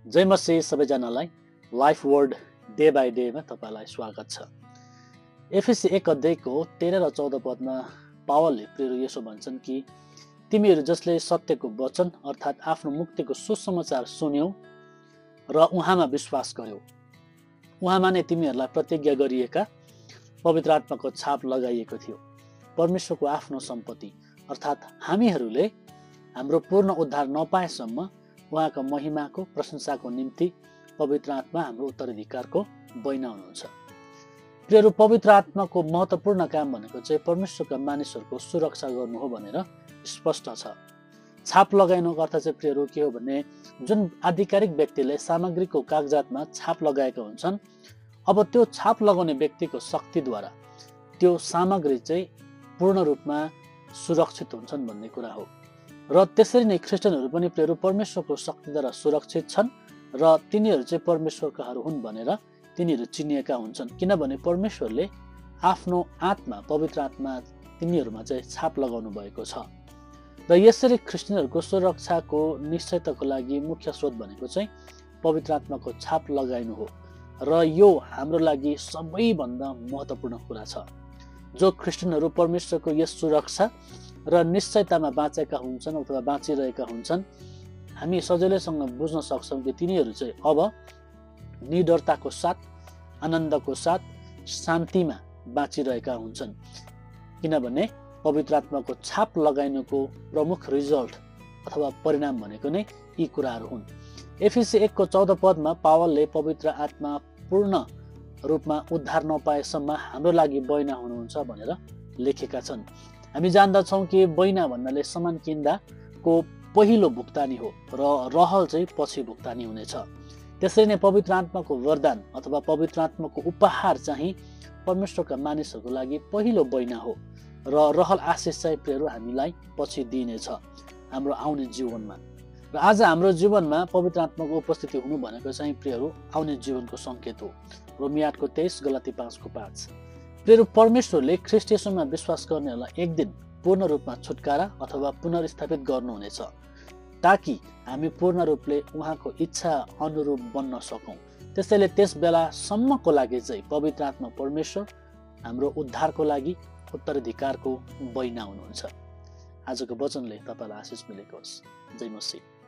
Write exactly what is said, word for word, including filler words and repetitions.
जय मसी सबैजनालाई life word day by डेमा तपाईलाई स्वागत छ। एफएसी एक अध्यायको तेह्र र चौध पदमा पावलले प्रेरित यसो भन्छन् कि तिमीहरू जसले सत्यको वचन अर्थात् आफ्नो मुक्तिको सुसमाचार सुन्यौ र उहाँमा विश्वास गर्यौ, उहाँमा नै तिमीहरूलाई प्रतिज्ञा गरिएका पवित्र आत्माको छाप लगाइएको थियो। परमेश्वरको आफ्नो सम्पत्ति अर्थात् हामीहरूले हाम्रो पूर्ण उद्धार नपाएसम्म उहाँको महिमाको प्रशंसाको निम्ति पवित्र आत्मा हाम्रो उत्तराधिकारको बैना हुनुहुन्छ। प्रियहरू, पवित्र आत्माको महत्त्वपूर्ण काम भनेको चाहिँ परमेश्वरका मानिसहरूको सुरक्षा गर्नु हो भनेर स्पष्ट छ। छाप लगाइनुको अर्थ चाहिँ प्रियहरू के हो भने, जुन आधिकारिक व्यक्तिले सामग्रीको कागजातमा छाप लगाएका हुन्छन्, अब त्यो छाप लगाउने व्यक्तिको शक्तिद्वारा त्यो सामग्री चाहिँ पूर्ण रूपमा सुरक्षित हुन्छन् भन्ने कुरा हो। र त्यसरी नै ख्रिस्टियनहरू पनि प्रियहरू परमेश्वरको शक्तिद्वारा सुरक्षित छन् र तिनीहरू चाहिँ परमेश्वरकाहरू हुन् भनेर तिनीहरू चिनिएका हुन्छन्, किनभने परमेश्वरले आफ्नो आत्मा पवित्र आत्मा तिनीहरूमा चाहिँ छाप लगाउनु भएको छ। र यसरी ख्रिस्टियनहरूको सुरक्षाको निश्चयताको लागि मुख्य स्रोत भनेको चाहिँ पवित्र आत्माको छाप लगाइनु हो र यो हाम्रो लागि सबैभन्दा महत्त्वपूर्ण कुरा छ। जो ख्रिस्टियनहरू परमेश्वरको यस सुरक्षा र निश्चयतामा बाँचेका हुन्छन् अथवा बाँचिरहेका हुन्छन्, हामी सजिलैसँग बुझ्न सक्छौँ कि तिनीहरू चाहिँ अब निडरताको साथ, आनन्दको साथ, शान्तिमा बाँचिरहेका हुन्छन्, किनभने पवित्र आत्माको छाप लगाइनुको प्रमुख रिजल्ट अथवा परिणाम भनेको नै यी कुराहरू हुन्। एफएसी एकको चौध पदमा पावलले पवित्र आत्मा पूर्ण रूपमा उद्धार नपाएसम्म हाम्रो लागि बैना हुनुहुन्छ भनेर लेखेका छन्। हामी जान्दछौँ कि बैना भन्नाले सामान किन्दाको पहिलो भुक्तानी हो र रहल चाहिँ पछि भुक्तानी हुनेछ। त्यसरी नै पवित्र आत्माको वरदान अथवा पवित्र आत्माको उपहार चाहिँ परमेश्वरका मानिसहरूको लागि पहिलो बैना हो र रहल आशिष चाहिँ प्रियहरू हामीलाई पछि दिइनेछ हाम्रो आउने जीवनमा। र आज हाम्रो जीवनमा पवित्र आत्माको उपस्थिति हुनु भनेको चाहिँ प्रियहरू आउने जीवनको सङ्केत हो। रोमी आठको तेइस, गलाती पाँचको पाँच। प्रियहरू, परमेश्वरले ख्रिस्ट येशूमा विश्वास गर्नेहरूलाई एक दिन पूर्ण रूपमा छुटकारा अथवा पुनर्स्थापित गर्नुहुनेछ, ताकि हामी पूर्ण रूपले उहाँको इच्छा अनुरूप बन्न सकौँ। त्यसैले त्यस बेलासम्मको लागि चाहिँ पवित्र आत्मा परमेश्वर हाम्रो उद्धारको लागि उत्तराधिकारको बैना हुनुहुन्छ। आजको वचनले तपाईँलाई आशिष मिलेको होस्। जय मसीह।